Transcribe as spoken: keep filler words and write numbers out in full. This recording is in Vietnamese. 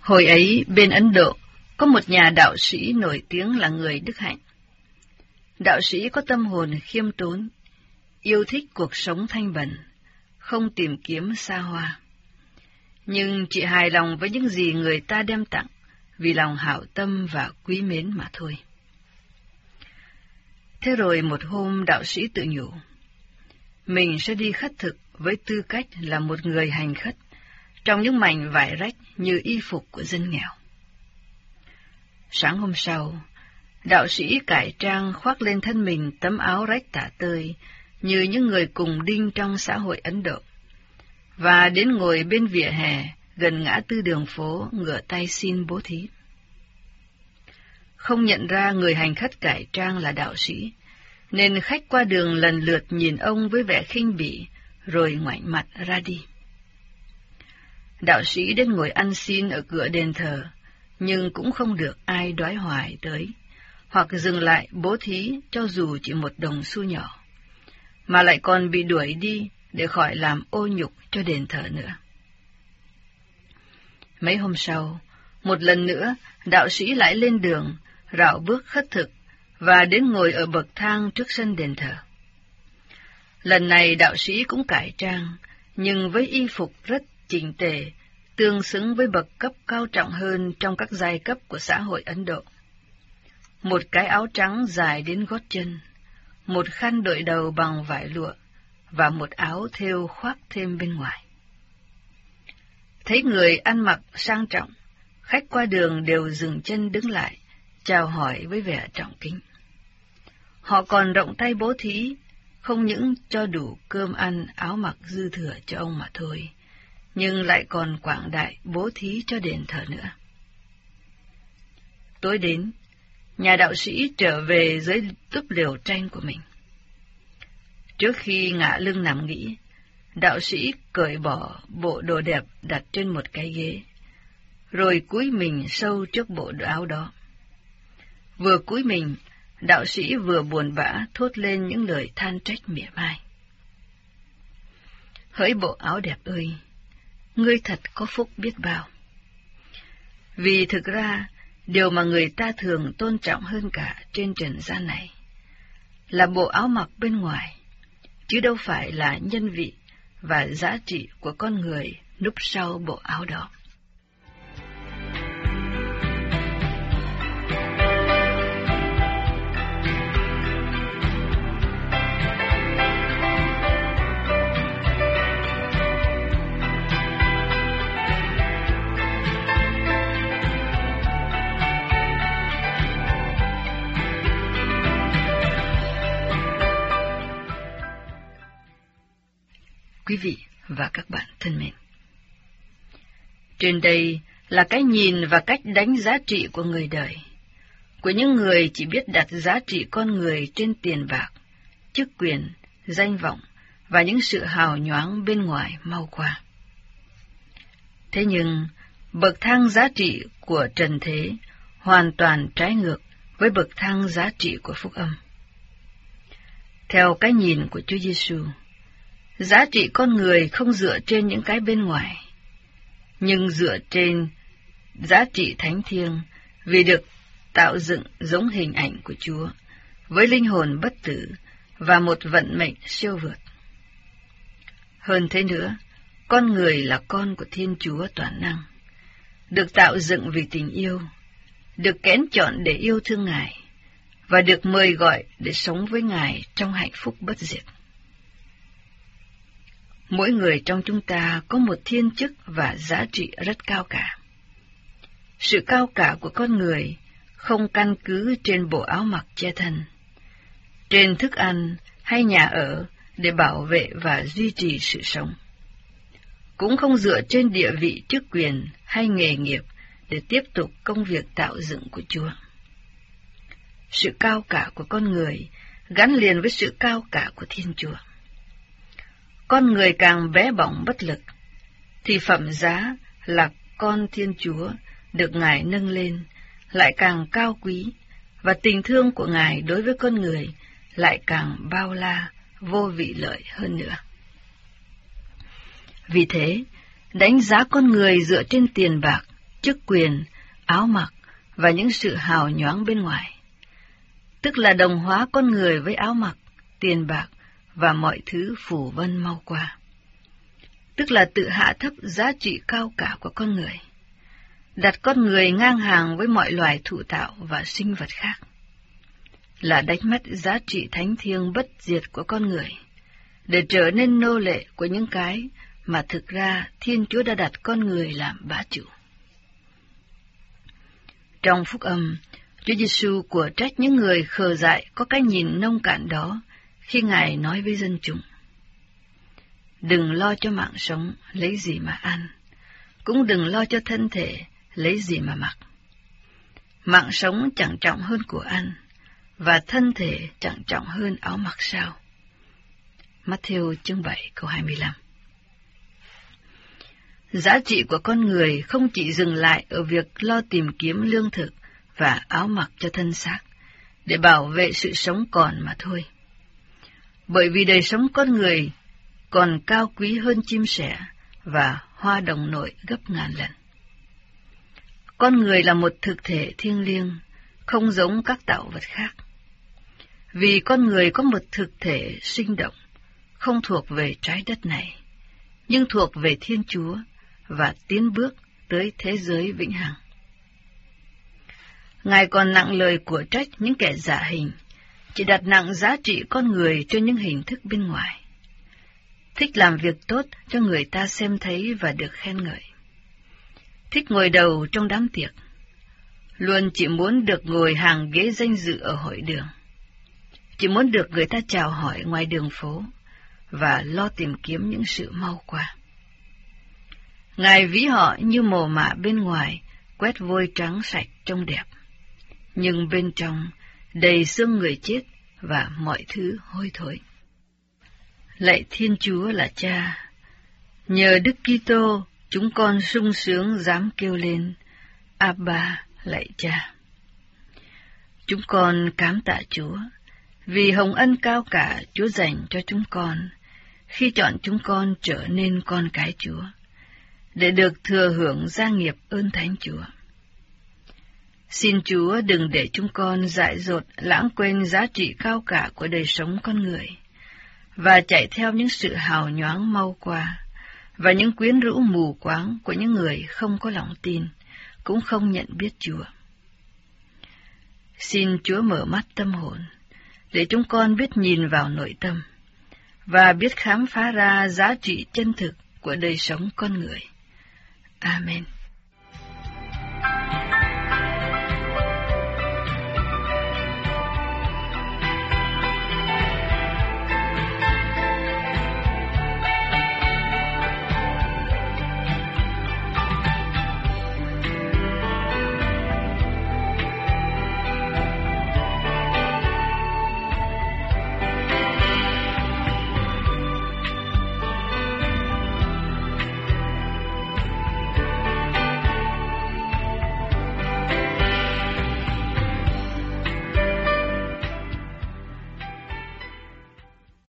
Hồi ấy, bên Ấn Độ, có một nhà đạo sĩ nổi tiếng là người đức hạnh. Đạo sĩ có tâm hồn khiêm tốn, yêu thích cuộc sống thanh bần, không tìm kiếm xa hoa. Nhưng chỉ hài lòng với những gì người ta đem tặng, vì lòng hảo tâm và quý mến mà thôi. Thế rồi một hôm đạo sĩ tự nhủ, mình sẽ đi khất thực với tư cách là một người hành khất, trong những mảnh vải rách như y phục của dân nghèo. Sáng hôm sau, đạo sĩ cải trang khoác lên thân mình tấm áo rách tả tơi như những người cùng đinh trong xã hội Ấn Độ, và đến ngồi bên vỉa hè gần ngã tư đường phố ngửa tay xin bố thí. Không nhận ra người hành khất cải trang là đạo sĩ, nên khách qua đường lần lượt nhìn ông với vẻ khinh bỉ, rồi ngoảnh mặt ra đi. Đạo sĩ đến ngồi ăn xin ở cửa đền thờ, nhưng cũng không được ai đoái hoài tới, hoặc dừng lại bố thí cho dù chỉ một đồng xu nhỏ, mà lại còn bị đuổi đi để khỏi làm ô nhục cho đền thờ nữa. Mấy hôm sau, một lần nữa, đạo sĩ lại lên đường, rảo bước khất thực, và đến ngồi ở bậc thang trước sân đền thờ. Lần này đạo sĩ cũng cải trang, nhưng với y phục rất chỉnh tề, tương xứng với bậc cấp cao trọng hơn trong các giai cấp của xã hội Ấn Độ. Một cái áo trắng dài đến gót chân, một khăn đội đầu bằng vải lụa, và một áo thêu khoác thêm bên ngoài. Thấy người ăn mặc sang trọng, khách qua đường đều dừng chân đứng lại, chào hỏi với vẻ trọng kính. Họ còn rộng tay bố thí, không những cho đủ cơm ăn, áo mặc dư thừa cho ông mà thôi, nhưng lại còn quảng đại bố thí cho đền thờ nữa. Tối đến, nhà đạo sĩ trở về dưới túp liều tranh của mình. Trước khi ngả lưng nằm nghỉ, đạo sĩ cởi bỏ bộ đồ đẹp đặt trên một cái ghế, rồi cúi mình sâu trước bộ đồ áo đó. Vừa cúi mình, đạo sĩ vừa buồn bã thốt lên những lời than trách mỉa mai. Hỡi bộ áo đẹp ơi, ngươi thật có phúc biết bao. Vì thực ra, điều mà người ta thường tôn trọng hơn cả trên trần gian này là bộ áo mặc bên ngoài, chứ đâu phải là nhân vị và giá trị của con người núp sau bộ áo đó. Quý vị và các bạn thân mến, trên đây là cái nhìn và cách đánh giá trị của người đời, của những người chỉ biết đặt giá trị con người trên tiền bạc, chức quyền, danh vọng và những sự hào nhoáng bên ngoài mau qua. Thế nhưng, bậc thang giá trị của trần thế hoàn toàn trái ngược với bậc thang giá trị của phúc âm. Theo cái nhìn của Chúa Giêsu, giá trị con người không dựa trên những cái bên ngoài, nhưng dựa trên giá trị thánh thiêng vì được tạo dựng giống hình ảnh của Chúa, với linh hồn bất tử và một vận mệnh siêu vượt. Hơn thế nữa, con người là con của Thiên Chúa toàn năng, được tạo dựng vì tình yêu, được kén chọn để yêu thương Ngài, và được mời gọi để sống với Ngài trong hạnh phúc bất diệt. Mỗi người trong chúng ta có một thiên chức và giá trị rất cao cả. Sự cao cả của con người không căn cứ trên bộ áo mặc che thân, trên thức ăn hay nhà ở để bảo vệ và duy trì sự sống, cũng không dựa trên địa vị chức quyền hay nghề nghiệp để tiếp tục công việc tạo dựng của Chúa. Sự cao cả của con người gắn liền với sự cao cả của Thiên Chúa. Con người càng bé bỏng bất lực, thì phẩm giá là con Thiên Chúa được Ngài nâng lên lại càng cao quý, và tình thương của Ngài đối với con người lại càng bao la, vô vị lợi hơn nữa. Vì thế, đánh giá con người dựa trên tiền bạc, chức quyền, áo mặc và những sự hào nhoáng bên ngoài. Tức là đồng hóa con người với áo mặc, tiền bạc và mọi thứ phù vân mau qua. Tức là tự hạ thấp giá trị cao cả của con người, đặt con người ngang hàng với mọi loài thụ tạo và sinh vật khác, là đánh mất giá trị thánh thiêng bất diệt của con người, để trở nên nô lệ của những cái mà thực ra Thiên Chúa đã đặt con người làm bá chủ. Trong phúc âm, Chúa Giêsu của trách những người khờ dại có cái nhìn nông cạn đó khi Ngài nói với dân chúng: đừng lo cho mạng sống lấy gì mà ăn, cũng đừng lo cho thân thể lấy gì mà mặc. Mạng sống chẳng trọng hơn của ăn, và thân thể chẳng trọng hơn áo mặc sao? Matthew chương bảy câu hai mươi lăm. Giá trị của con người không chỉ dừng lại ở việc lo tìm kiếm lương thực và áo mặc cho thân xác, để bảo vệ sự sống còn mà thôi. Bởi vì đời sống con người còn cao quý hơn chim sẻ và hoa đồng nội gấp ngàn lần. Con người là một thực thể thiêng liêng, không giống các tạo vật khác. Vì con người có một thực thể sinh động, không thuộc về trái đất này, nhưng thuộc về Thiên Chúa và tiến bước tới thế giới vĩnh hằng. Ngài còn nặng lời của trách những kẻ giả hình, chỉ đặt nặng giá trị con người cho những hình thức bên ngoài. Thích làm việc tốt cho người ta xem thấy và được khen ngợi. Thích ngồi đầu trong đám tiệc, luôn chỉ muốn được ngồi hàng ghế danh dự ở hội đường, chỉ muốn được người ta chào hỏi ngoài đường phố và lo tìm kiếm những sự mau qua. Ngài ví họ như mồ mả bên ngoài quét vôi trắng sạch trông đẹp, nhưng bên trong đầy xương người chết và mọi thứ hôi thối. Lạy Thiên Chúa là Cha, nhờ Đức Kitô chúng con sung sướng dám kêu lên: Abba, lạy Cha. Chúng con cám tạ Chúa vì hồng ân cao cả Chúa dành cho chúng con khi chọn chúng con trở nên con cái Chúa, để được thừa hưởng gia nghiệp ơn thánh Chúa. Xin Chúa đừng để chúng con dại dột lãng quên giá trị cao cả của đời sống con người, và chạy theo những sự hào nhoáng mau qua, và những quyến rũ mù quáng của những người không có lòng tin, cũng không nhận biết Chúa. Xin Chúa mở mắt tâm hồn, để chúng con biết nhìn vào nội tâm, và biết khám phá ra giá trị chân thực của đời sống con người. Amen.